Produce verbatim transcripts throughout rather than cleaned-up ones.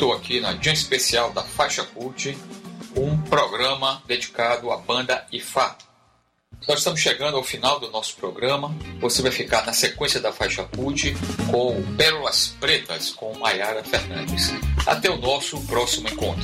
estou aqui na edição especial da Faixa Cult, um programa dedicado à banda I F A. Nós estamos chegando ao final do nosso programa. Você vai ficar na sequência da Faixa Cult com Pérolas Pretas, com Maiara Fernandes. Até o nosso próximo encontro.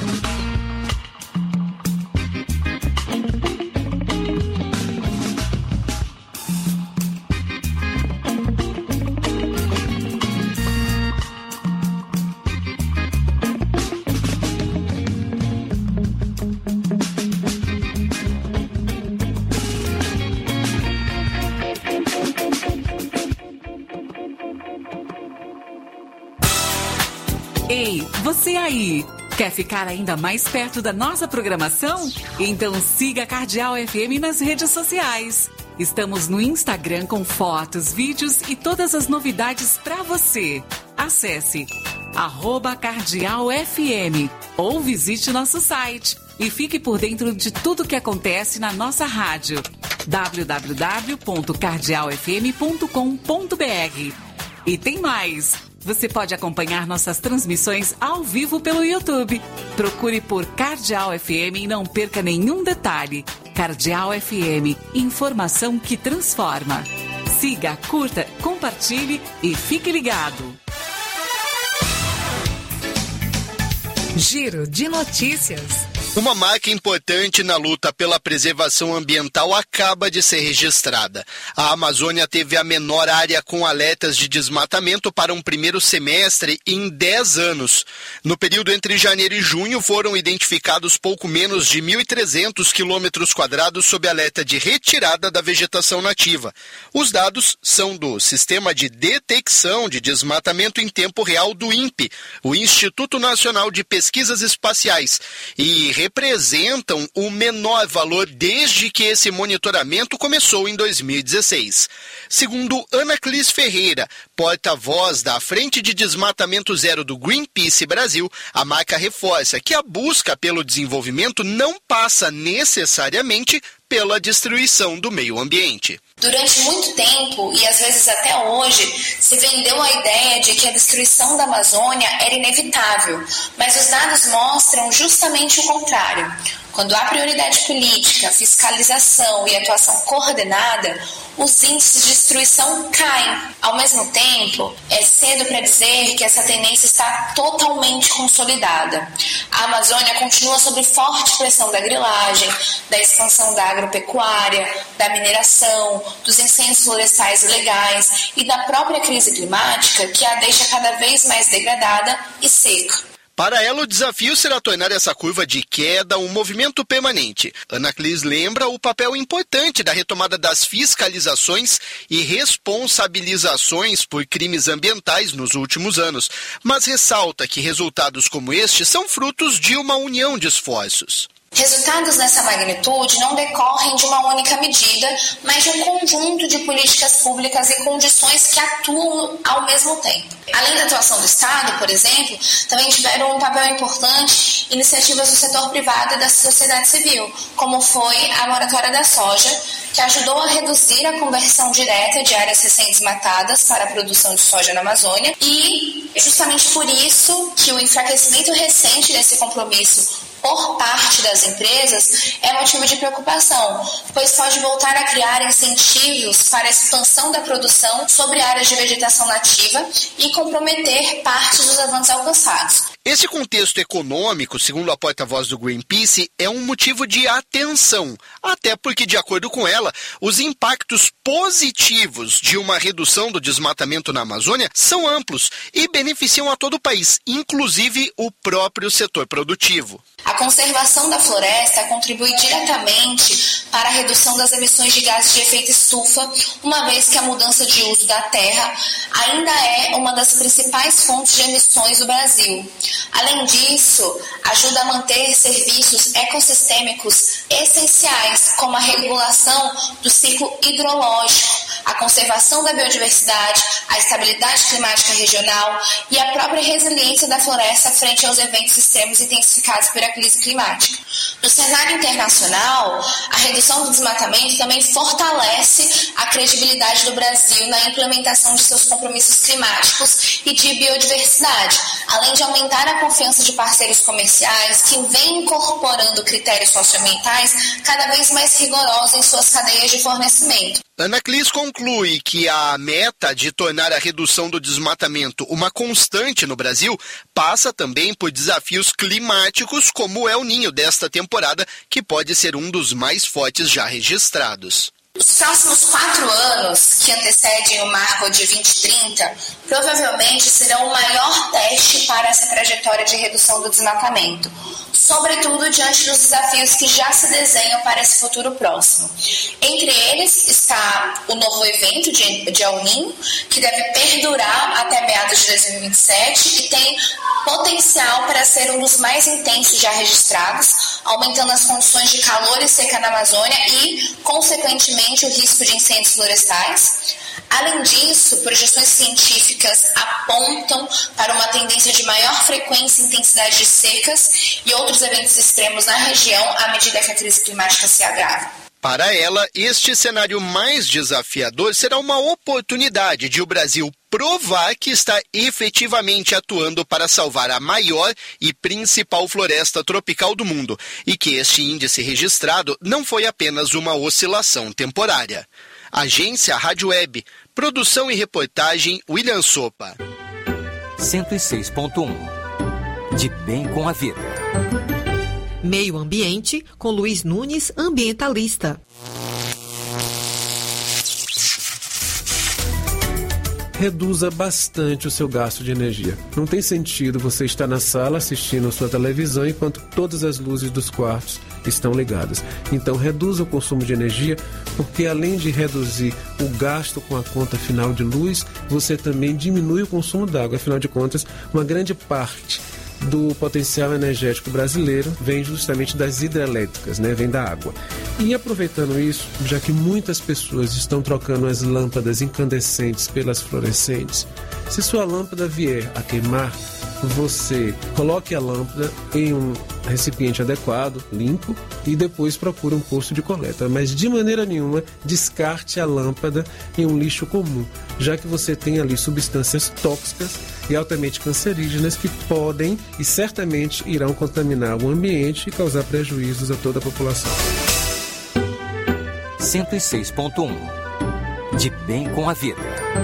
Ei, você aí, quer ficar ainda mais perto da nossa programação? Então siga a Cardeal F M nas redes sociais. Estamos no Instagram com fotos, vídeos e todas as novidades para você. Acesse arroba Cardeal F M ou visite nosso site e fique por dentro de tudo que acontece na nossa rádio. w w w ponto cardeal f m ponto com ponto b r. E tem mais! Você pode acompanhar nossas transmissões ao vivo pelo YouTube. Procure por Cardeal F M e não perca nenhum detalhe. Cardeal F M, informação que transforma. Siga, curta, compartilhe e fique ligado. Giro de notícias. Uma marca importante na luta pela preservação ambiental acaba de ser registrada. A Amazônia teve a menor área com alertas de desmatamento para um primeiro semestre em dez anos. No período entre janeiro e junho, foram identificados pouco menos de mil e trezentos quilômetros quadrados sob alerta de retirada da vegetação nativa. Os dados são do Sistema de Detecção de Desmatamento em Tempo Real do INPE, o Instituto Nacional de Pesquisas Espaciais, e representam o menor valor desde que esse monitoramento começou em dois mil e dezesseis. Segundo Anaclis Ferreira, porta-voz da Frente de Desmatamento Zero do Greenpeace Brasil, a marca reforça que a busca pelo desenvolvimento não passa necessariamente pela destruição do meio ambiente. Durante muito tempo, e às vezes até hoje, se vendeu a ideia de que a destruição da Amazônia era inevitável, mas os dados mostram justamente o contrário. Quando há prioridade política, fiscalização e atuação coordenada, os índices de destruição caem. Ao mesmo tempo, é cedo para dizer que essa tendência está totalmente consolidada. A Amazônia continua sob forte pressão da grilagem, da expansão da agropecuária, da mineração, dos incêndios florestais ilegais e da própria crise climática, que a deixa cada vez mais degradada e seca. Para ela, o desafio será tornar essa curva de queda um movimento permanente. Anaclis lembra o papel importante da retomada das fiscalizações e responsabilizações por crimes ambientais nos últimos anos, mas ressalta que resultados como este são frutos de uma união de esforços. Resultados dessa magnitude não decorrem de uma única medida, mas de um conjunto de políticas públicas e condições que atuam ao mesmo tempo. Além da atuação do Estado, por exemplo, também tiveram um papel importante iniciativas do setor privado e da sociedade civil, como foi a moratória da soja, que ajudou a reduzir a conversão direta de áreas recém-desmatadas para a produção de soja na Amazônia, e justamente por isso que o enfraquecimento recente desse compromisso por parte das empresas é motivo de preocupação, pois pode voltar a criar incentivos para a expansão da produção sobre áreas de vegetação nativa e comprometer parte dos avanços alcançados. Esse contexto econômico, segundo a porta-voz do Greenpeace, é um motivo de atenção, até porque, de acordo com ela, os impactos positivos de uma redução do desmatamento na Amazônia são amplos e beneficiam a todo o país, inclusive o próprio setor produtivo. A conservação da floresta contribui diretamente para a redução das emissões de gases de efeito estufa, uma vez que a mudança de uso da terra ainda é uma das principais fontes de emissões do Brasil. Além disso, ajuda a manter serviços ecossistêmicos essenciais, como a regulação do ciclo hidrológico, a conservação da biodiversidade, a estabilidade climática regional e a própria resiliência da floresta frente aos eventos extremos intensificados pela crise climática. No cenário internacional, a redução do desmatamento também fortalece a credibilidade do Brasil na implementação de seus compromissos climáticos e de biodiversidade, além de aumentar a confiança de parceiros comerciais que vêm incorporando critérios socioambientais cada vez mais rigorosos em suas cadeias de fornecimento. Ana Clis conclui que a meta de tornar a redução do desmatamento uma constante no Brasil passa também por desafios climáticos como o El Niño desta temporada, que pode ser um dos mais fortes já registrados. Os próximos quatro anos, que antecedem o marco de vinte trinta, provavelmente serão o maior teste para essa trajetória de redução do desmatamento, sobretudo diante dos desafios que já se desenham para esse futuro próximo. Entre eles está o novo evento de, de El Niño, que deve perdurar até meados de dois mil e vinte e sete e tem potencial para ser um dos mais intensos já registrados, aumentando as condições de calor e seca na Amazônia e, consequentemente, o risco de incêndios florestais. Além disso, projeções científicas apontam para uma tendência de maior frequência e intensidade de secas e outros eventos extremos na região à medida que a crise climática se agrava. Para ela, este cenário mais desafiador será uma oportunidade de o Brasil provar que está efetivamente atuando para salvar a maior e principal floresta tropical do mundo e que este índice registrado não foi apenas uma oscilação temporária. Agência Rádio Web, produção e reportagem William Sopa. cento e seis ponto um. De bem com a vida. Meio Ambiente, com Luiz Nunes, ambientalista. Reduza bastante o seu gasto de energia. Não tem sentido você estar na sala assistindo a sua televisão enquanto todas as luzes dos quartos estão ligadas. Então, reduza o consumo de energia, porque além de reduzir o gasto com a conta final de luz, você também diminui o consumo d'água. Afinal de contas, uma grande parte do potencial energético brasileiro vem justamente das hidrelétricas, né? Vem da água. E aproveitando isso, já que muitas pessoas estão trocando as lâmpadas incandescentes pelas fluorescentes, se sua lâmpada vier a queimar, você coloque a lâmpada em um recipiente adequado, limpo, e depois procure um posto de coleta. Mas de maneira nenhuma descarte a lâmpada em um lixo comum, já que você tem ali substâncias tóxicas e altamente cancerígenas que podem e certamente irão contaminar o ambiente e causar prejuízos a toda a população. cento e seis ponto um. De bem com a vida.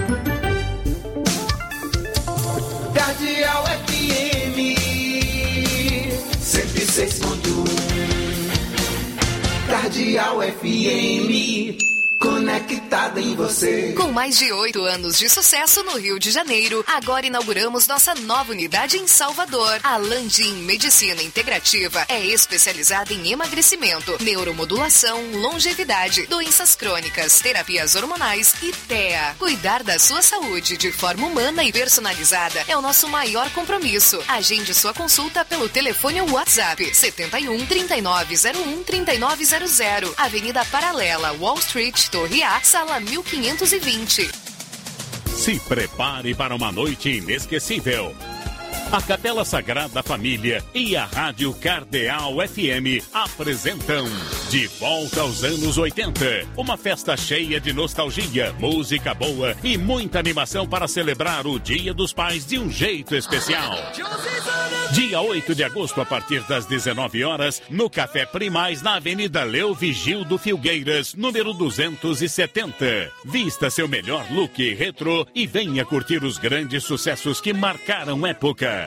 Cardeal F M cento e seis ponto um. Cardeal F M, conectada em você. Com mais de oito anos de sucesso no Rio de Janeiro, agora inauguramos nossa nova unidade em Salvador. A Landim Medicina Integrativa é especializada em emagrecimento, neuromodulação, longevidade, doenças crônicas, terapias hormonais e T E A. Cuidar da sua saúde de forma humana e personalizada é o nosso maior compromisso. Agende sua consulta pelo telefone ou WhatsApp setenta e um, trinta e nove zero um, trinta e nove zero zero, Avenida Paralela, Wall Street, Torre A, sala mil quinhentos e vinte. Se prepare para uma noite inesquecível. A Capela Sagrada Família e a Rádio Cardeal F M apresentam De Volta aos Anos oitenta. Uma festa cheia de nostalgia, música boa e muita animação para celebrar o Dia dos Pais de um jeito especial. Dia oito de agosto, a partir das dezenove horas, no Café Primaz, na Avenida Leo Vigildo Filgueiras, número duzentos e setenta. Vista seu melhor look retrô e venha curtir os grandes sucessos que marcaram época.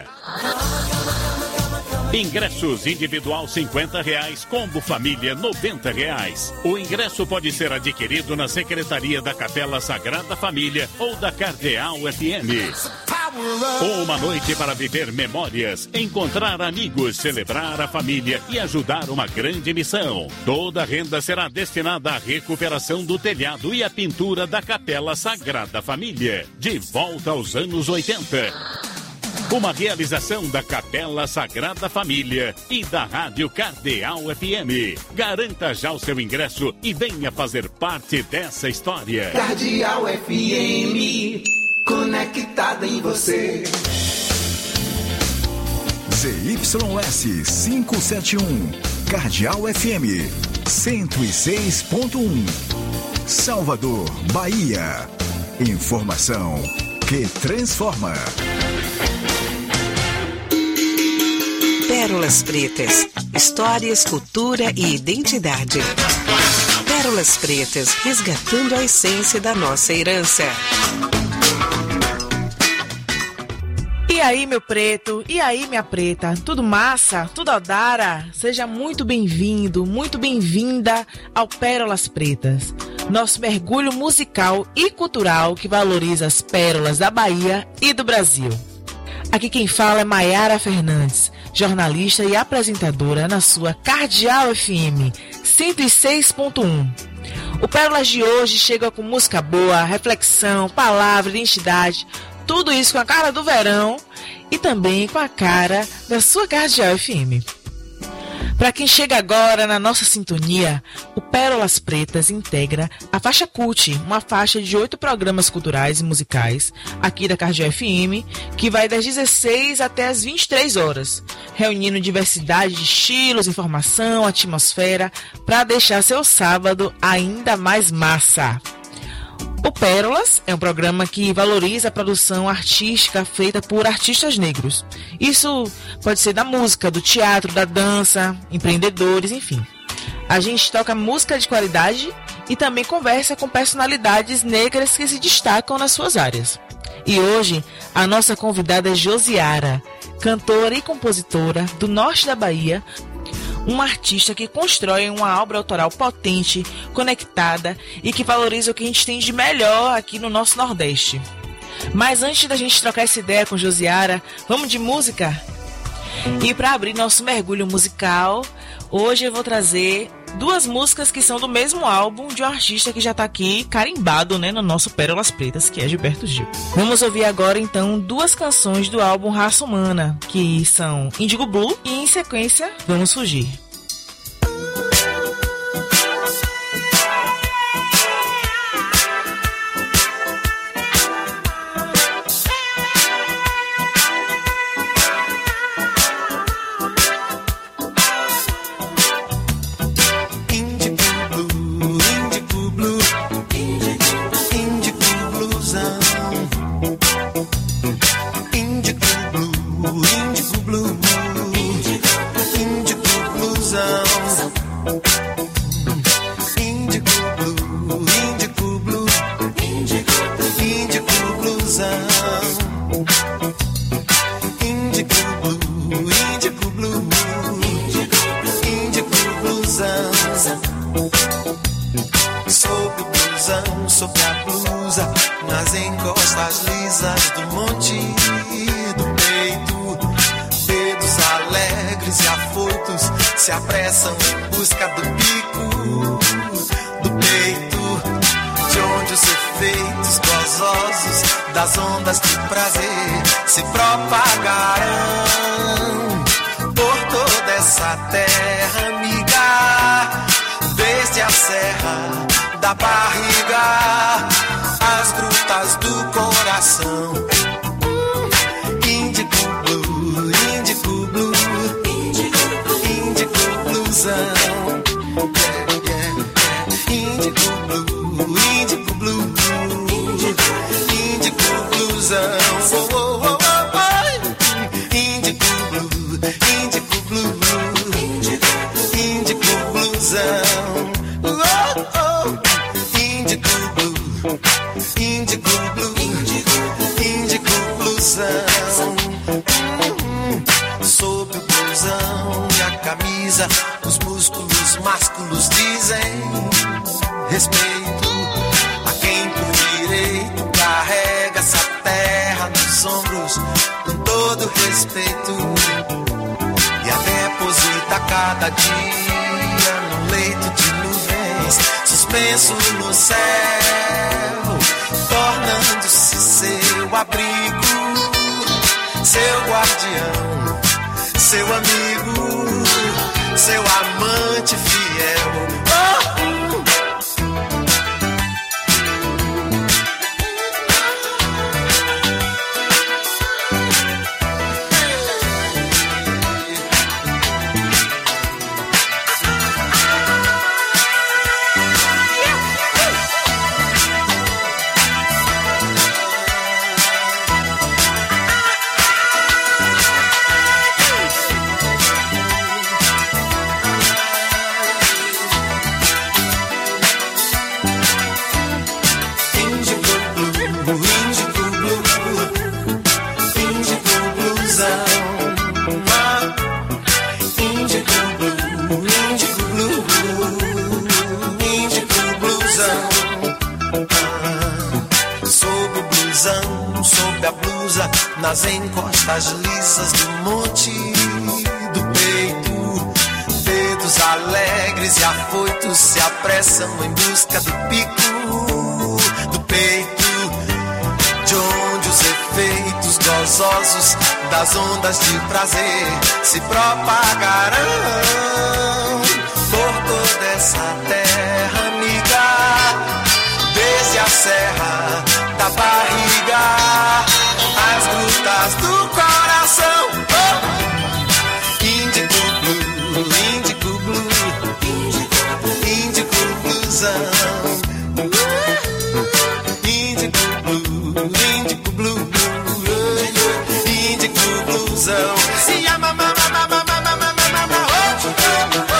Ingressos individual cinquenta reais, combo família noventa reais. O ingresso pode ser adquirido na Secretaria da Capela Sagrada Família ou da Cardeal F M. Uma noite para viver memórias, encontrar amigos, celebrar a família e ajudar uma grande missão. Toda a renda será destinada à recuperação do telhado e à pintura da Capela Sagrada Família. De volta aos anos oitenta. Uma realização da Capela Sagrada Família e da Rádio Cardeal F M. Garanta já o seu ingresso e venha fazer parte dessa história. Cardeal F M, conectada em você. Z Y S quinhentos e setenta e um, Cardeal F M cento e seis ponto um. Salvador, Bahia. Informação que transforma. Pérolas Pretas. Histórias, cultura e identidade. Pérolas Pretas, resgatando a essência da nossa herança. E aí, meu preto? E aí, minha preta? Tudo massa? Tudo odara? Seja muito bem-vindo, muito bem-vinda ao Pérolas Pretas, nosso mergulho musical e cultural que valoriza as pérolas da Bahia e do Brasil. Aqui quem fala é Maiara Fernandes, jornalista e apresentadora na sua Cardeal F M cento e seis ponto um. O Pérolas de hoje chega com música boa, reflexão, palavra, identidade, tudo isso com a cara do verão e também com a cara da sua Cardeal F M. Para quem chega agora na nossa sintonia, o Pérolas Pretas integra a Faixa Cult, uma faixa de oito programas culturais e musicais aqui da Cardeal F M, que vai das dezesseis até as vinte e três horas, reunindo diversidade de estilos, informação, atmosfera, para deixar seu sábado ainda mais massa. O Pérolas é um programa que valoriza a produção artística feita por artistas negros. Isso pode ser da música, do teatro, da dança, empreendedores, enfim. A gente toca música de qualidade e também conversa com personalidades negras que se destacam nas suas áreas. E hoje, a nossa convidada é Josiara, cantora e compositora do norte da Bahia, uma artista que constrói uma obra autoral potente, conectada e que valoriza o que a gente tem de melhor aqui no nosso Nordeste. Mas antes da gente trocar essa ideia com Josiara, vamos de música? E para abrir nosso mergulho musical, hoje eu vou trazer duas músicas que são do mesmo álbum de um artista que já está aqui carimbado, né, no nosso Pérolas Pretas, que é Gilberto Gil. Vamos ouvir agora então duas canções do álbum Raça Humana, que são Índigo Blue e em sequência Vamos Fugir. Se apressam em busca do pico do peito, de onde os efeitos gozosos das ondas de prazer se propagarão por toda essa terra amiga, desde a serra da barriga às grutas do coração. Índico Blue, Índico Blue, Índico Bluesão, oh, oh, oh, oh. Índico Blue, Índico Blue, Índico Bluesão, oh, oh. Índico Blue, Índico Blue, Índico Bluesão. Sob o blusão e a camisa, os músculos másculos dizem respeito a quem por direito carrega essa terra nos ombros com todo respeito e a deposita cada dia num leito de nuvens suspenso no céu, tornando-se seu abrigo, seu guardião, seu amigo, seu amante fiel. Oh! visão sob a blusa, nas encostas lisas do monte do peito. Dedos alegres e afoitos se apressam em busca do pico do peito, de onde os efeitos gozosos das ondas de prazer se propagarão por toda essa terra amiga, desde a serra da barriga às grutas do coração. Oh! Índico blue, índico blue, índico bluesão. Índico blue, índico blue, blue, índico bluesão. Se ama, mama, mama, mama, mama, mama, oh, oh, oh.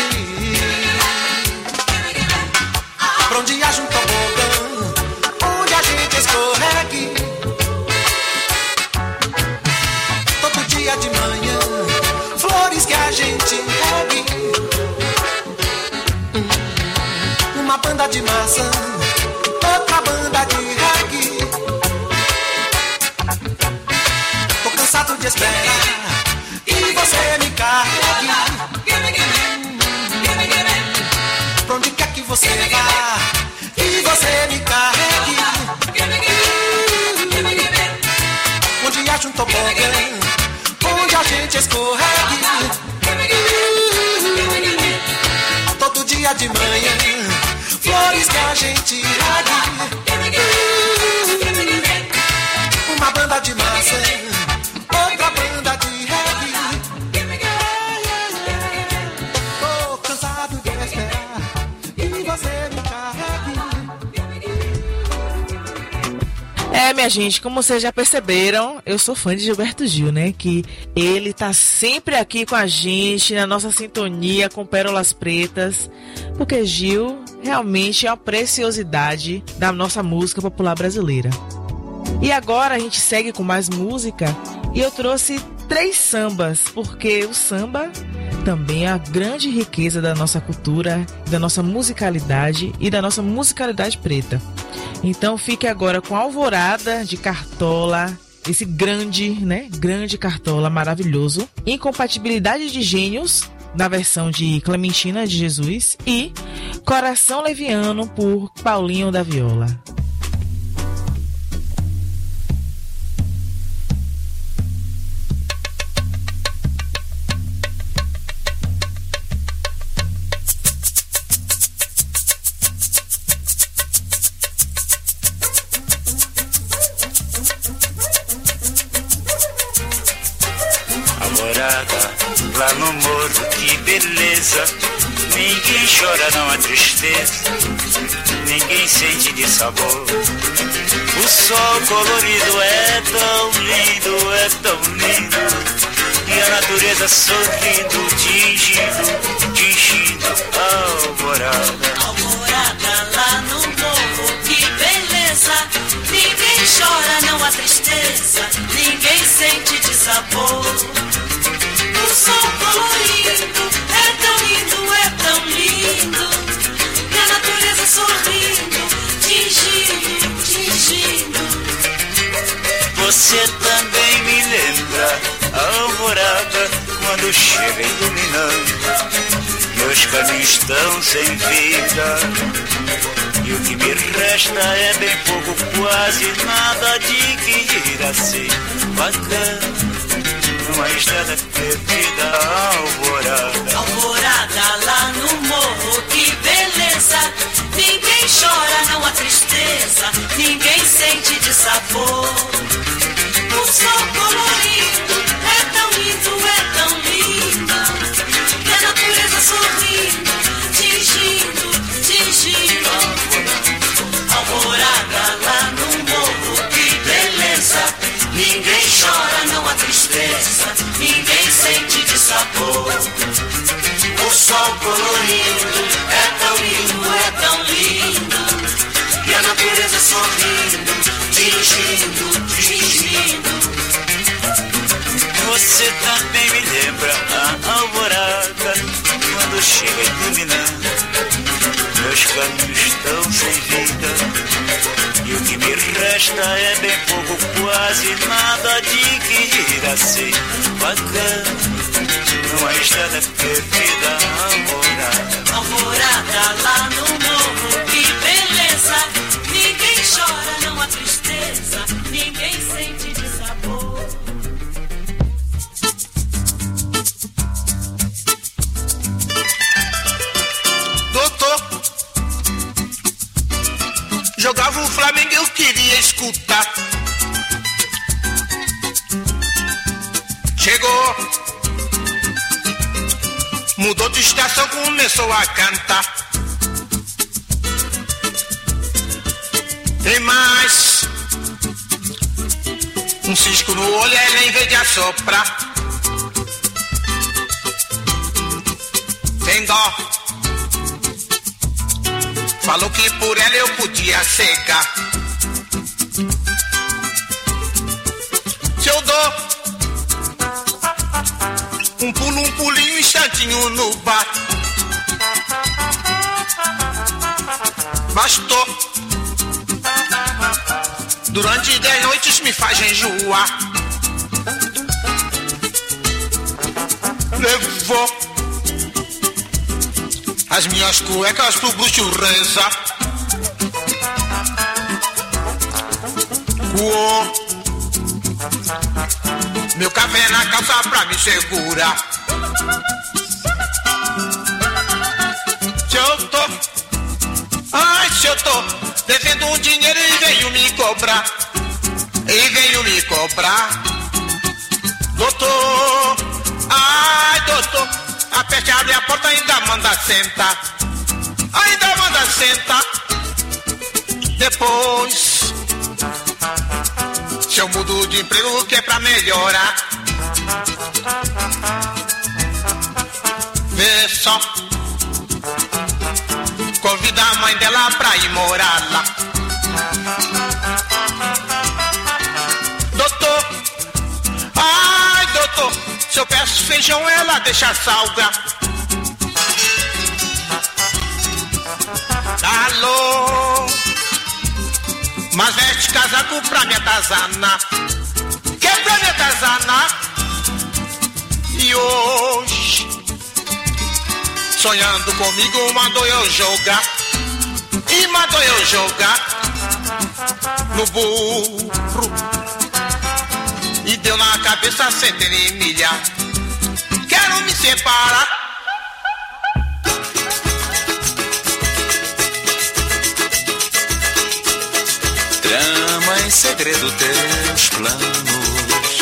Pra onde haja um tobogã, onde dia de manhã, flores que a gente regue. Uma banda de maçã, outra banda de reggae. Tô cansado de esperar e você me carregue. Pra onde quer que você vá e você me carregue. Onde acha um tobogã, onde a gente escorregue. Todo dia de manhã, flores que a gente regue. Uma banda de maçã, outra banda de reggae. Tô cansado de esperar e você me carregue. É, minha gente, como vocês já perceberam, eu sou fã de Gilberto Gil, né? Que ele tá sempre aqui com a gente, na nossa sintonia com Pérolas Pretas, porque Gil realmente é uma preciosidade da nossa música popular brasileira. E agora a gente segue com mais música e eu trouxe três sambas, porque o samba também é a grande riqueza da nossa cultura, da nossa musicalidade e da nossa musicalidade preta. Então fique agora com Alvorada de Cartola, esse grande, né, grande Cartola maravilhoso, Incompatibilidade de Gênios, na versão de Clementina de Jesus, e Coração Leviano por Paulinho da Viola. Lá no morro, que beleza. Ninguém chora, não há tristeza. Ninguém sente de sabor. O sol colorido é tão lindo, é tão lindo. E a natureza sorrindo, tingindo, tingindo a alvorada. Alvorada lá no morro, que beleza. Ninguém chora, não há tristeza. Ninguém sente de sabor. O sol colorido é tão lindo, é tão lindo. E a natureza sorrindo, tingindo, tingindo. Você também me lembra a alvorada quando chega iluminando. Meus caminhos estão sem vida e o que me resta é bem pouco, quase nada de que ir assim bacana. Uma estrada perdida, alvorada. Alvorada lá no morro, que beleza. Ninguém chora, não há tristeza. Ninguém sente de sabor. O sol colorido é tão lindo, é tão lindo. E a natureza sorrindo, tingindo, tingindo. Alvorada lá no morro, que beleza. Ninguém chora, não há tristeza. Ninguém sente de sabor. O sol colorido é tão lindo, é tão lindo. E a natureza sorrindo, tingindo, tingindo. Você também me lembra a alvorada quando chega iluminando. Meus caminhos estão sem vida e o que me resta é bem pouco, quase nada de que ir assim bacana. Numa estrada perdida, alvorada. Alvorada lá no morro, que beleza. Ninguém chora, não há tristeza. Ninguém sente de sabor. Doutor, jogava o Flamengo, eu queria escutar. Chegou, mudou de estação, começou a cantar. Tem mais um cisco no olho, ela em vez de assoprar. Tem dó, falou que por ela eu podia cegar. Se eu dou Um pulo, um pulinho, um instantinho no bar. Bastou. Durante dez noites me faz enjoar. Levou as minhas cuecas pro bruxo reza. Coou meu café na calça pra me segurar. Se eu tô, ai se eu tô devendo um dinheiro e veio me cobrar. E veio me cobrar. Doutor, ai doutor, aperte, abre a porta, ainda manda sentar. Ainda manda sentar. Depois, se eu mudo de emprego que é pra melhorar. Vê só, convida a mãe dela pra ir morar lá. Doutor, ai doutor, se eu peço feijão ela deixa salga. Alô, mas veste casaco pra me atazanar. Que é pra me atazanar. E hoje, sonhando comigo, mandou eu jogar. E mandou eu jogar no burro. E deu na cabeça centena e milha. Quero me separar. Trama em segredo teus planos,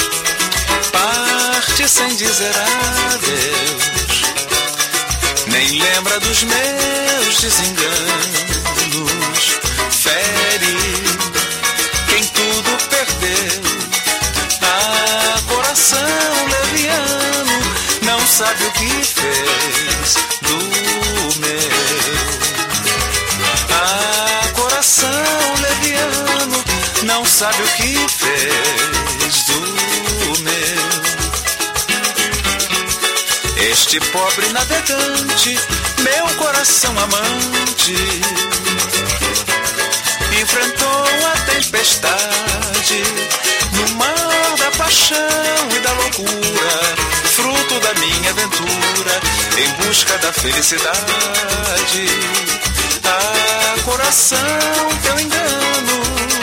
parte sem dizer adeus, nem lembra dos meus desenganos, fere quem tudo perdeu. Ah, coração leviano, não sabe o que fez do meu. Ah, coração leviano, não sabe o que fez do meu. Este pobre navegante, meu coração amante, enfrentou a tempestade no mar da paixão e da loucura, fruto da minha aventura em busca da felicidade. Ah, coração, teu engano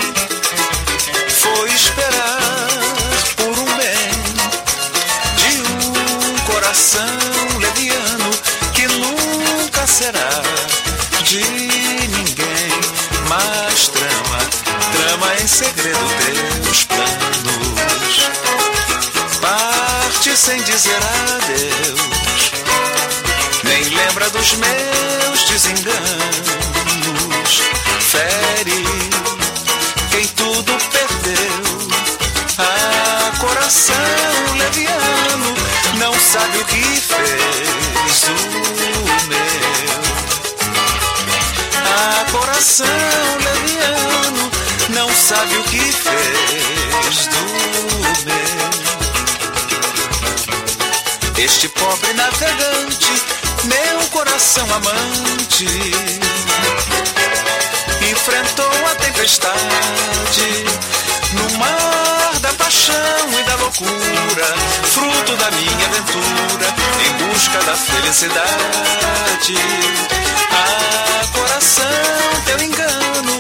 foi esperar por um bem de um coração leviano que nunca será de ninguém. Mas trama, trama em segredo teus planos, parte sem dizer adeus, nem lembra dos meus desenganos, fere quem tudo perdeu. Ah, coração leviano, não sabe o que fez o meu. Ah, coração leviano, não sabe o que fez do meu. Este pobre navegante, meu coração amante, enfrentou a tempestade no mar da paixão e da loucura, fruto da minha aventura em busca da felicidade. Ah, coração, teu engano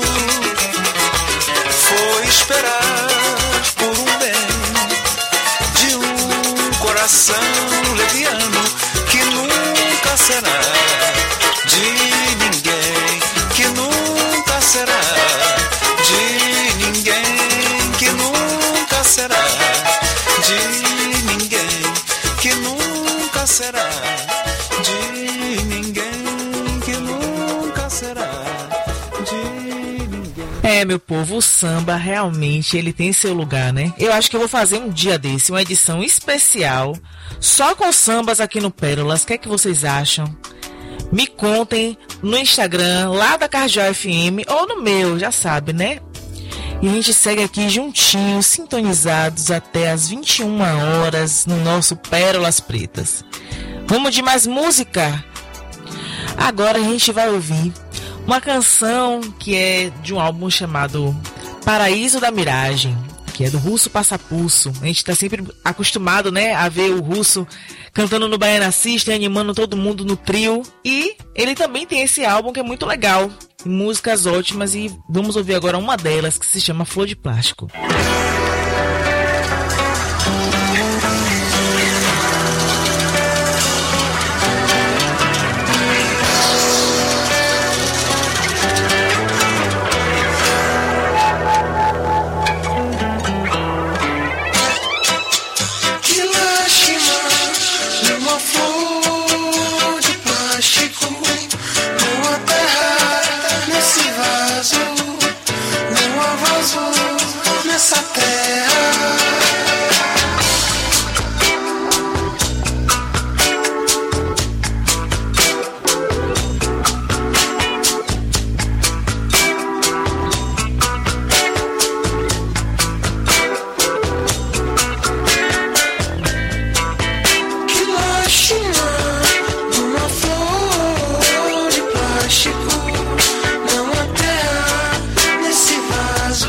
foi esperar por um bem de um coração leviano que nunca será de ninguém, que nunca será de ninguém, que nunca será de ninguém, que nunca será de ninguém, que nunca será de ninguém. É, meu povo, o samba realmente ele tem seu lugar, né? Eu acho que eu vou fazer um dia desse, uma edição especial só com sambas aqui no Pérolas. O que é que vocês acham? Me contem no Instagram, lá da Cardeal F M, ou no meu, já sabe, né? E a gente segue aqui juntinhos, sintonizados até as vinte e uma horas no nosso Pérolas Pretas. Vamos de mais música? Agora a gente vai ouvir uma canção que é de um álbum chamado Paraíso da Miragem, que é do Russo Passapulso. A gente está sempre acostumado, né, a ver o Russo cantando no Baiana System, animando todo mundo no trio. E ele também tem esse álbum que é muito legal, músicas ótimas, e vamos ouvir agora uma delas que se chama Flor de Plástico. Nessa terra, que lástima, uma flor de plástico, não há terra nesse vaso.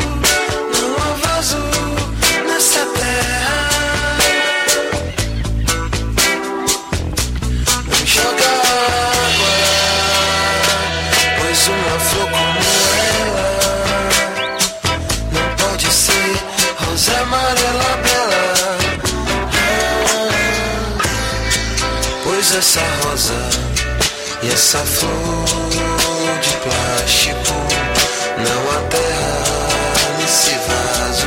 Nessa terra, não joga água, pois uma flor como ela não pode ser rosa amarela bela. Ah, pois essa rosa e essa flor de plástico não há terra nesse vaso.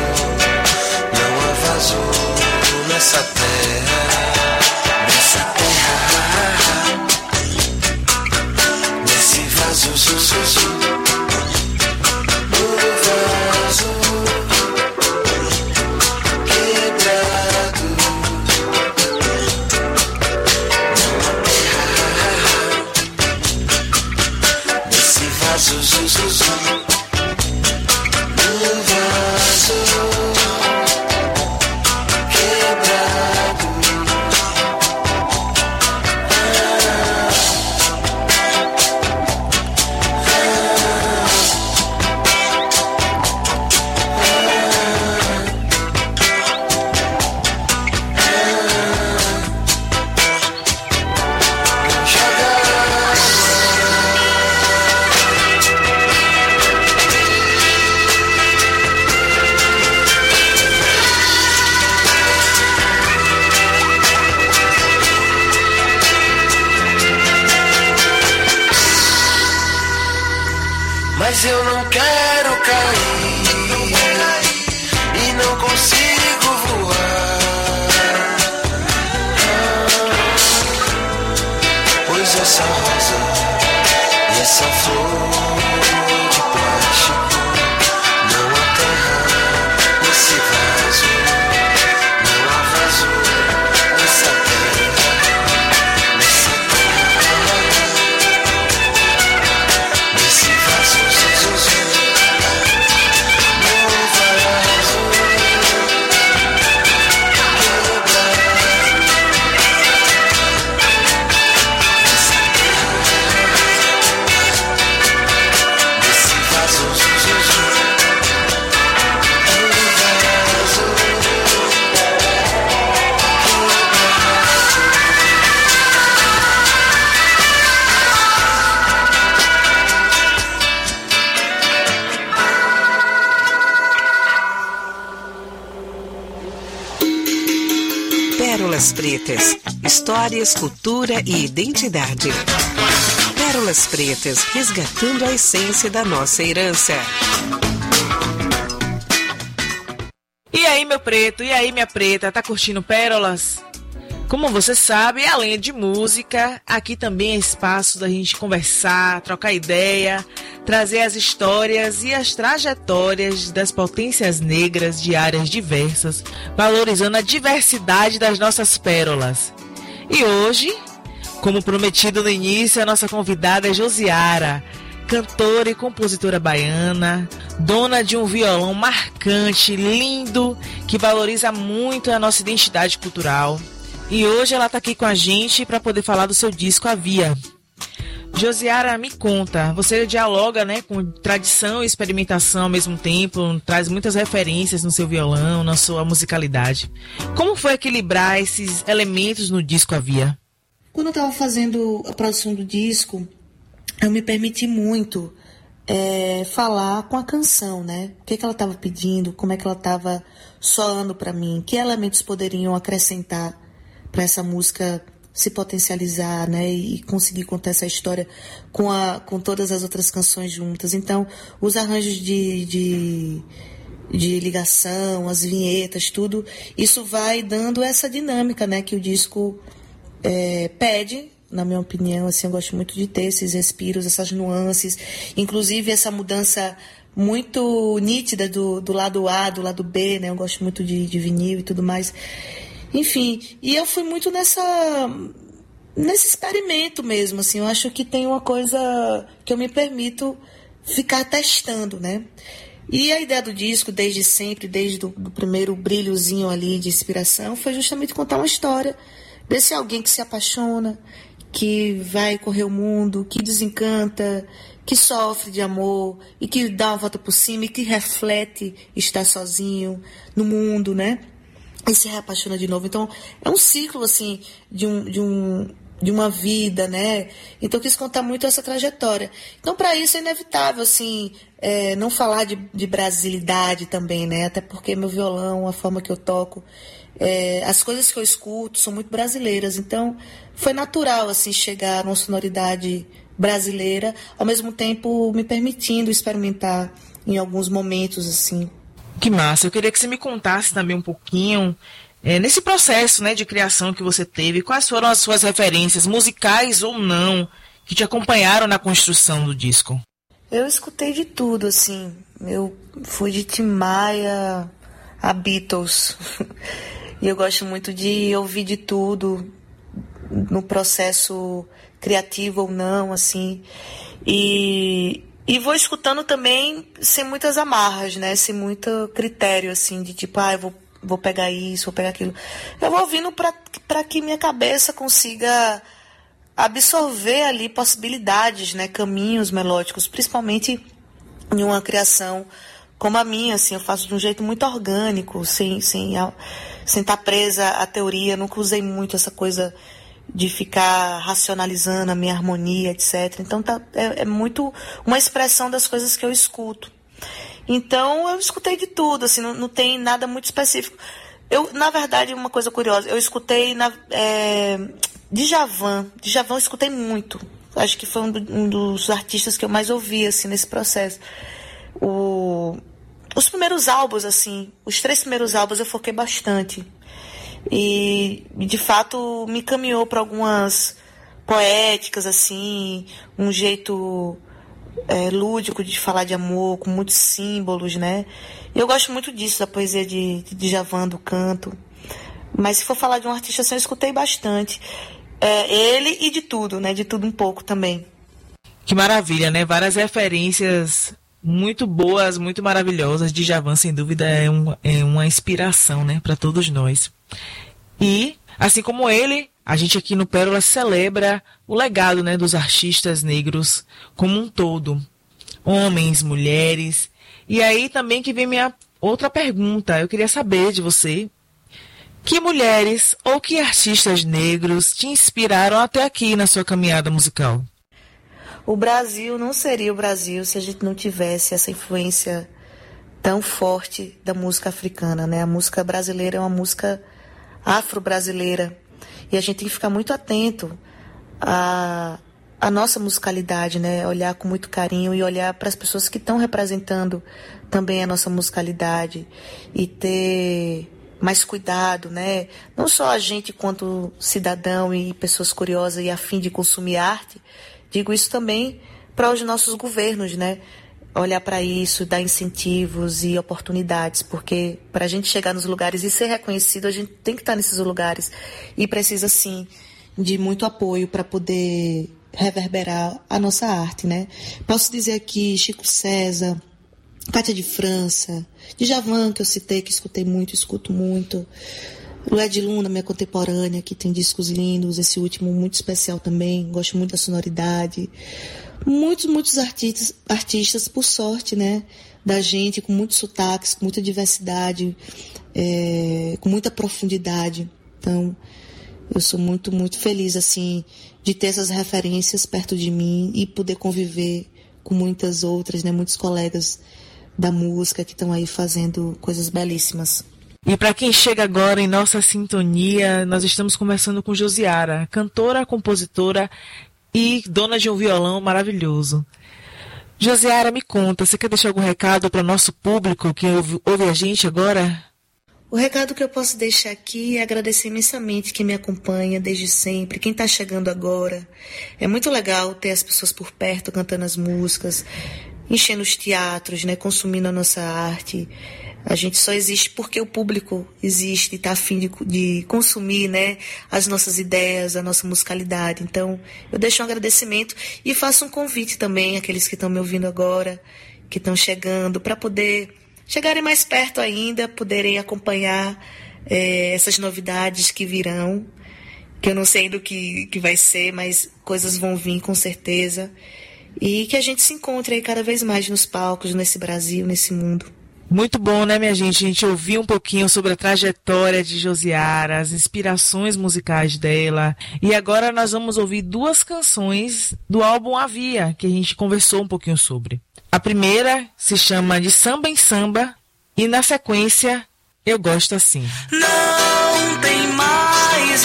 Nessa terra, nessa terra, nesse vaso, zu, zu, zu, no vaso quebrado, nesse vaso, zu, zu, zu, no vaso. Mas eu não quero cair e não consigo voar, pois essa rosa e essa flor de plástico não há terra nesse vaso, não há vaso nessa terra, nessa terra, nesse vaso. Pérolas Pretas, histórias, cultura e identidade. Pérolas Pretas, resgatando a essência da nossa herança. E aí, meu preto? E aí, minha preta? Tá curtindo Pérolas? Como você sabe, além de música, aqui também é espaço da gente conversar, trocar ideia, trazer as histórias e as trajetórias das potências negras de áreas diversas, valorizando a diversidade das nossas pérolas. E hoje, como prometido no início, a nossa convidada é Josiara, cantora e compositora baiana, dona de um violão marcante, lindo, que valoriza muito a nossa identidade cultural. E hoje ela está aqui com a gente para poder falar do seu disco Havia. Josiara, me conta, você dialoga, né, com tradição e experimentação ao mesmo tempo, traz muitas referências no seu violão, na sua musicalidade. Como foi equilibrar esses elementos no disco Havia? Quando eu estava fazendo a produção do disco, eu me permiti muito é, falar com a canção, né? O que, que ela estava pedindo, como é que ela estava soando para mim, que elementos poderiam acrescentar para essa música se potencializar, né, e conseguir contar essa história com, a, com todas as outras canções juntas. Então, os arranjos de, de, de ligação, as vinhetas, tudo, isso vai dando essa dinâmica, né, que o disco é, pede, na minha opinião. Assim, eu gosto muito de ter esses respiros, essas nuances, inclusive essa mudança muito nítida do, do lado A, do lado B, né, eu gosto muito de, de vinil e tudo mais. Enfim, e eu fui muito nessa, nesse experimento mesmo, assim, eu acho que tem uma coisa que eu me permito ficar testando, né? E a ideia do disco, desde sempre, desde o do primeiro brilhozinho ali de inspiração, foi justamente contar uma história desse alguém que se apaixona, que vai correr o mundo, que desencanta, que sofre de amor e que dá uma volta por cima e que reflete estar sozinho no mundo, né? E se reapaixona de novo. Então, é um ciclo, assim, de, um, de, um, de uma vida, né? Então, eu quis contar muito essa trajetória. Então, para isso, é inevitável, assim, é, não falar de, de brasilidade também, né? Até porque meu violão, a forma que eu toco, é, as coisas que eu escuto são muito brasileiras. Então, foi natural, assim, chegar numa sonoridade brasileira, ao mesmo tempo me permitindo experimentar em alguns momentos, assim. Que massa, eu queria que você me contasse também um pouquinho, é, nesse processo, né, de criação que você teve, quais foram as suas referências, musicais ou não, que te acompanharam na construção do disco? Eu escutei de tudo, assim, eu fui de Tim Maia a Beatles, e eu gosto muito de ouvir de tudo, no processo criativo ou não, assim, e... E vou escutando também sem muitas amarras, né? Sem muito critério, assim, de tipo, ah, eu vou, vou pegar isso, vou pegar aquilo. Eu vou ouvindo para que minha cabeça consiga absorver ali possibilidades, né? Caminhos melódicos, principalmente em uma criação como a minha, assim. Eu faço de um jeito muito orgânico, sem, sem, sem estar presa à teoria. Nunca usei muito essa coisa de ficar racionalizando a minha harmonia, etcétera. Então tá, é, é muito uma expressão das coisas que eu escuto. Então eu escutei de tudo, assim, não, não tem nada muito específico. Eu, na verdade, uma coisa curiosa, eu escutei na, é, Djavan. Djavan eu escutei muito. Acho que foi um, do, um dos artistas que eu mais ouvi, assim, nesse processo. O, os primeiros álbuns, assim, os três primeiros álbuns eu foquei bastante. E, de fato, me caminhou para algumas poéticas, assim, um jeito é, lúdico de falar de amor, com muitos símbolos, né? E eu gosto muito disso, da poesia de, de Djavan, do canto. Mas se for falar de um artista assim, eu escutei bastante. É, ele e de tudo, né? De tudo um pouco também. Que maravilha, né? Várias referências muito boas, muito maravilhosas. Djavan, sem dúvida, é, um, é uma inspiração, né, para todos nós. E, assim como ele, a gente aqui no Pérola celebra o legado, né, dos artistas negros como um todo. Homens, mulheres. E aí também que vem minha outra pergunta. Eu queria saber de você, que mulheres ou que artistas negros te inspiraram até aqui na sua caminhada musical? O Brasil não seria o Brasil se a gente não tivesse essa influência tão forte da música africana, né? A música brasileira é uma música afro-brasileira e a gente tem que ficar muito atento à, à nossa musicalidade, né? Olhar com muito carinho e olhar para as pessoas que estão representando também a nossa musicalidade e ter mais cuidado, né? Não só a gente quanto cidadão e pessoas curiosas e a fim de consumir arte, digo isso também para os nossos governos, né? Olhar para isso, dar incentivos e oportunidades, porque para a gente chegar nos lugares e ser reconhecido, a gente tem que estar nesses lugares e precisa, sim, de muito apoio para poder reverberar a nossa arte, né? Posso dizer aqui Chico César, Cátia de França, Djavan, que eu citei, que escutei muito, escuto muito. Lued Luna, minha contemporânea, que tem discos lindos, esse último muito especial também, gosto muito da sonoridade. Muitos, muitos artistas, artistas, por sorte, né, da gente, com muitos sotaques, com muita diversidade, é, com muita profundidade. Então, eu sou muito, muito feliz, assim, de ter essas referências perto de mim e poder conviver com muitas outras, né, muitos colegas da música que estão aí fazendo coisas belíssimas. E para quem chega agora em nossa sintonia, nós estamos conversando com Josiara, cantora, compositora e dona de um violão maravilhoso. Josiara, me conta, você quer deixar algum recado para o nosso público que ouve, ouve a gente agora? O recado que eu posso deixar aqui é agradecer imensamente quem me acompanha desde sempre, quem está chegando agora. É muito legal ter as pessoas por perto cantando as músicas, enchendo os teatros, né, consumindo a nossa arte. A gente só existe porque o público existe e está a fim de, de consumir, né, as nossas ideias, a nossa musicalidade. Então, eu deixo um agradecimento e faço um convite também àqueles que estão me ouvindo agora, que estão chegando, para poder chegarem mais perto ainda, poderem acompanhar é, essas novidades que virão, que eu não sei do que, que vai ser, mas coisas vão vir com certeza. E que a gente se encontre aí cada vez mais nos palcos, nesse Brasil, nesse mundo. Muito bom, né, minha gente? A gente ouviu um pouquinho sobre a trajetória de Josiara, as inspirações musicais dela. E agora nós vamos ouvir duas canções do álbum Havia, que a gente conversou um pouquinho sobre. A primeira se chama De Samba em Samba e, na sequência, Eu Gosto Assim. Não tem mais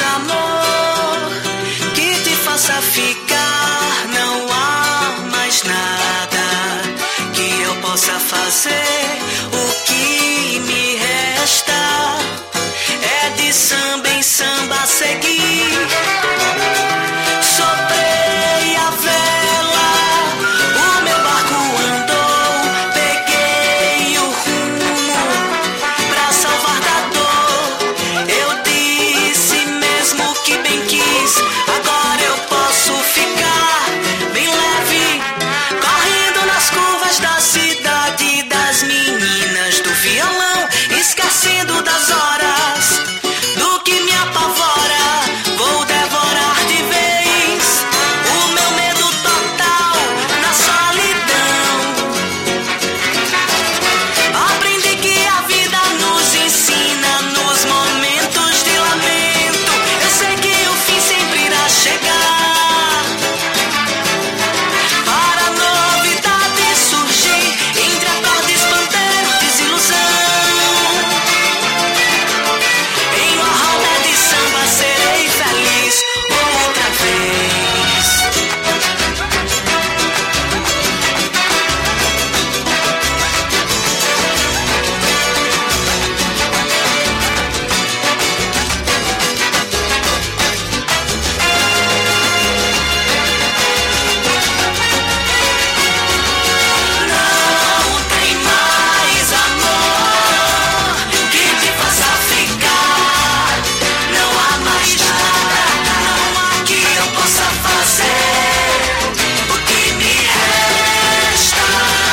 amor que te faça ficar, não há mais nada que eu possa fazer. O que me resta é de samba em samba seguir. Soprei a vela, o meu barco andou, peguei o rumo pra salvar da dor. Eu disse mesmo que bem quis, agora eu posso ficar bem leve, correndo nas curvas da cidade das meninas do violão, esquecendo das horas do que me apavora. Vou devorar de vez o meu medo total na solidão. Aprendi que a vida nos ensina nos momentos de lamento. Eu sei que o fim sempre irá chegar. Para a novidade surgir entre acordes, pandeiro, desilusão. Em uma roda de samba serei feliz outra vez. Não tem mais amor que te faça ficar, não há mais nada, não há que eu possa fazer. O que me resta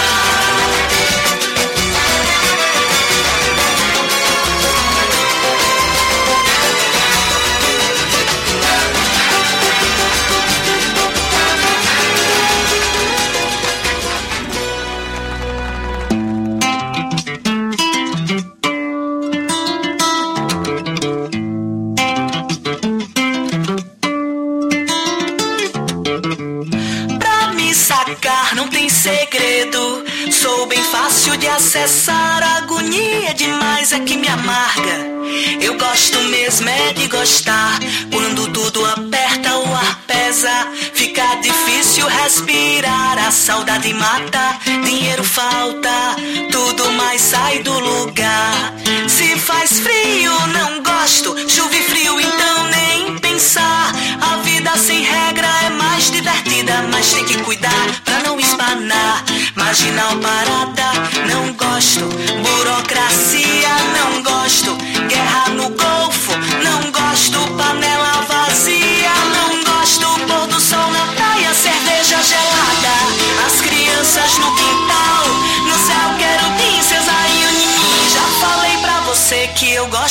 pra me sacar, não tem segredo. Sou bem fácil de acessar, a agonia demais é que me amarga. Eu gosto mesmo é de gostar. Quando tudo aperta, o ar pesa, fica difícil respirar. A saudade mata, dinheiro falta, tudo mais sai do lugar. Se faz frio, não gosto, chuva e frio, então nem pensar. A vida sem regra é mais divertida, mas tem que cuidar pra não espanar. Marginal parada, não gosto. Burocracia, não gosto. Guerra no Golfo, não gosto. Panela vazia, não gosto. Pôr do sol na praia, cerveja gelada. As crianças no quintal, no céu quero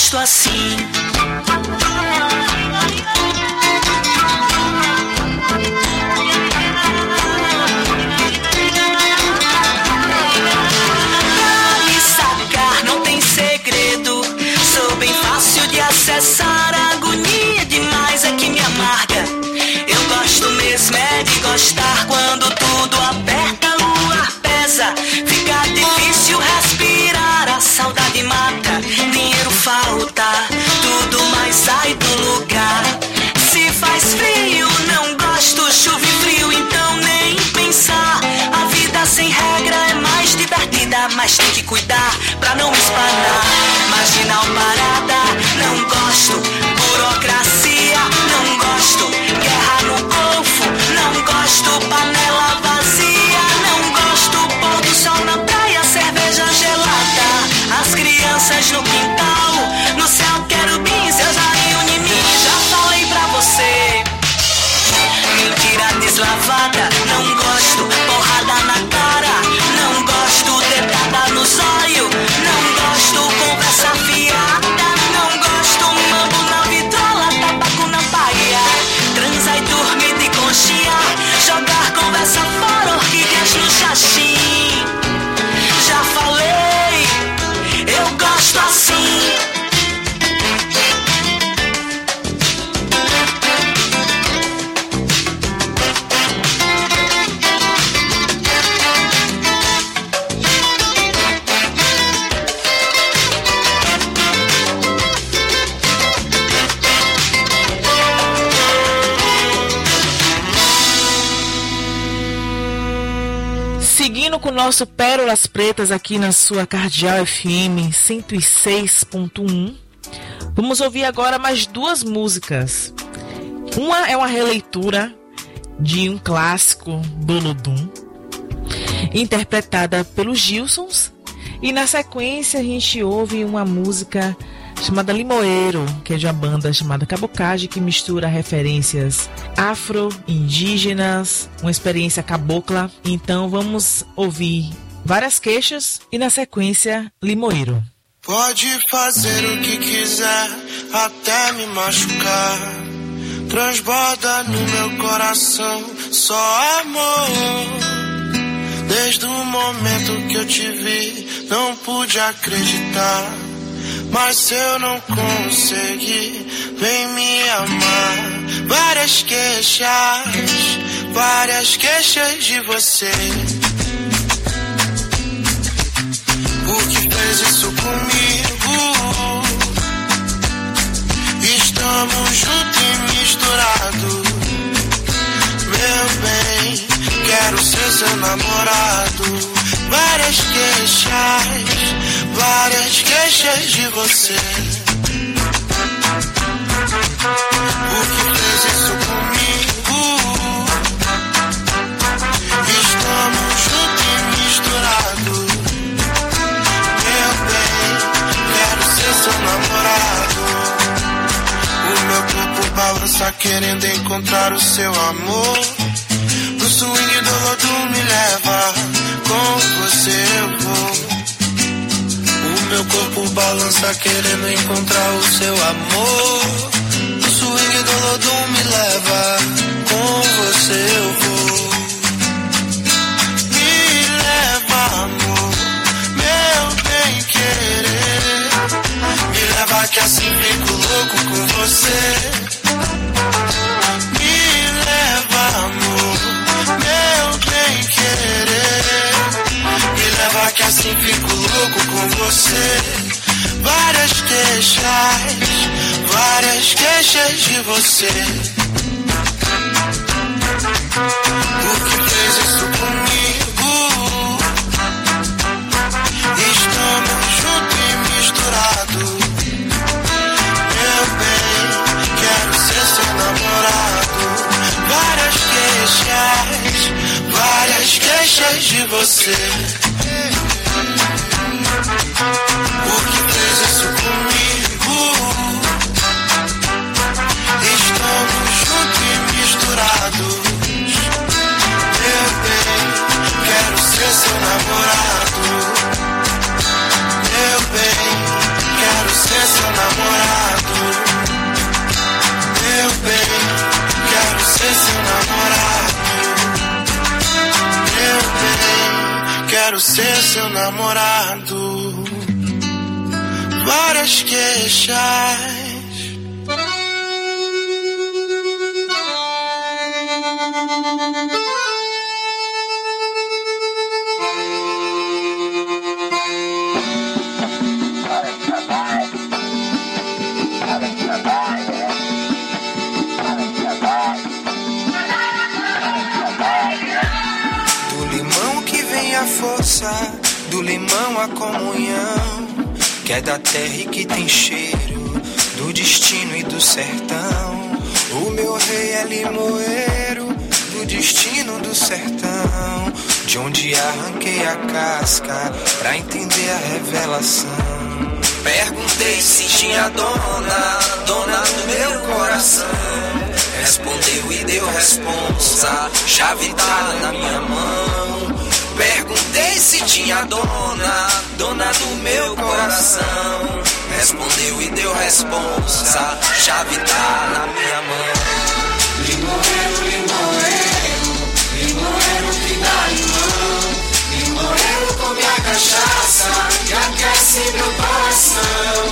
gosto assim. Pra me sacar não tem segredo, sou bem fácil de acessar. A agonia demais é que me amarga. Eu gosto mesmo é de gostar quando tudo aperta, o ar pesa, fica difícil respirar, a saudade mata, dinheiro falta, tudo mais sai do lugar. Se faz frio, não gosto, chuva e frio, então nem pensar. A vida sem regra é mais divertida, mas tem que cuidar pra não me espanar. Marginal parada, não gosto, burocracia, não gosto, guerra no Golfo, não gosto, panela vazia, não gosto, pôr do sol na praia, cerveja gelada, as crianças no quintal, no céu querubins, eu já reúno em mim, já falei pra você. Mentira deslavada, não gosto, porrada na cara, não gosto, dedada nos olhos, não gosto, conversa fiada, não gosto, mambo na vitrola, tabaco na baia, transa e dormir de conchinha, jogar conversa fora, orquídeas no xaxim. Já falei, eu gosto assim. Seguindo com o nosso Pérolas Pretas aqui na sua Cardeal F M cento e seis ponto um, vamos ouvir agora mais duas músicas. Uma é uma releitura de um clássico do Olodum, interpretada pelos Gilsons, e na sequência a gente ouve uma música chamada Limoeiro, que é de uma banda chamada Cabocage, que mistura referências afro-indígenas, uma experiência cabocla. Então vamos ouvir várias queixas e na sequência Limoeiro. Pode fazer o que quiser, até me machucar, transborda no meu coração só amor. Desde o momento que eu te vi, não pude acreditar, mas se eu não consegui, vem me amar. Várias queixas, várias queixas de você. Por que fez isso comigo? Estamos juntos e misturados. Meu bem, quero ser seu namorado. Várias queixas, várias queixas de você. Por que fez isso comigo? Estamos juntos e misturados. Meu bem, quero ser seu namorado. O meu corpo balança querendo encontrar o seu amor. No swing do lodo me leva, com você eu vou. O meu corpo balança querendo encontrar o seu amor. O swing do lodo me leva, com você eu vou. Me leva, amor, meu bem querer. Me leva que assim fico louco com você. Me leva, amor, meu bem querer. Me leva que assim fico louco com você. Várias queixas, várias queixas de você. Por que fez isso comigo? Estamos juntos e misturados. Meu bem, quero ser seu namorado. Várias queixas, várias queixas de você. Por que fez isso comigo? Estamos juntos e misturados. Meu bem, quero ser seu namorado. Meu bem, quero ser seu namorado. quero ser seu namorado. Várias queixas. Do limão a comunhão, que é da terra e que tem cheiro do destino e do sertão. O meu rei é limoeiro do destino do sertão, de onde arranquei a casca pra entender a revelação. Perguntei se tinha dona, dona do meu coração. Respondeu e deu responsa, chave tá na minha mão. Perguntei se tinha dona, dona do meu coração. Respondeu e deu responsa, chave tá na minha mão. Limoeiro, limoeiro, limoeiro que dá limão. Limoeiro come a cachaça que aquece meu coração.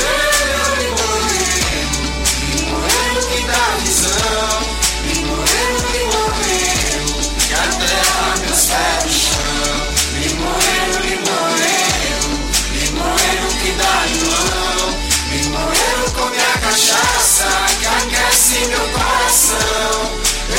Ei, limoeiro, limoeiro que dá visão. Limoeiro, limoeiro, que a terra meus pés. Limoeiro, limoeiro, limoeiro que dá limão. Limoeiro come a cachaça que aquece meu coração.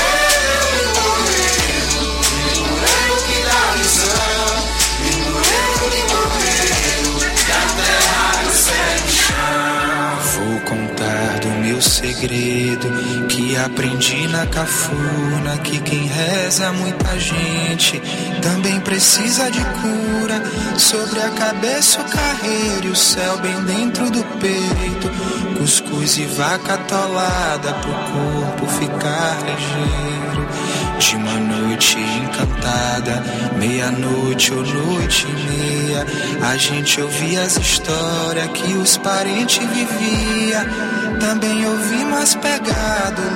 Ei, limoeiro, limoeiro que dá visão. Limoeiro, limoeiro, que a terra nos pés no chão. Vou contar do meu segredo que aprendi na cafuna, que quem reza muita gente também precisa de cura. Sobre a cabeça o carreiro e o céu bem dentro do peito. Cuscuz e vaca atolada pro corpo ficar ligeiro. De uma noite encantada, meia-noite ou noite e meia, a gente ouvia as histórias que os parentes vivia. Também ouvi mais pegado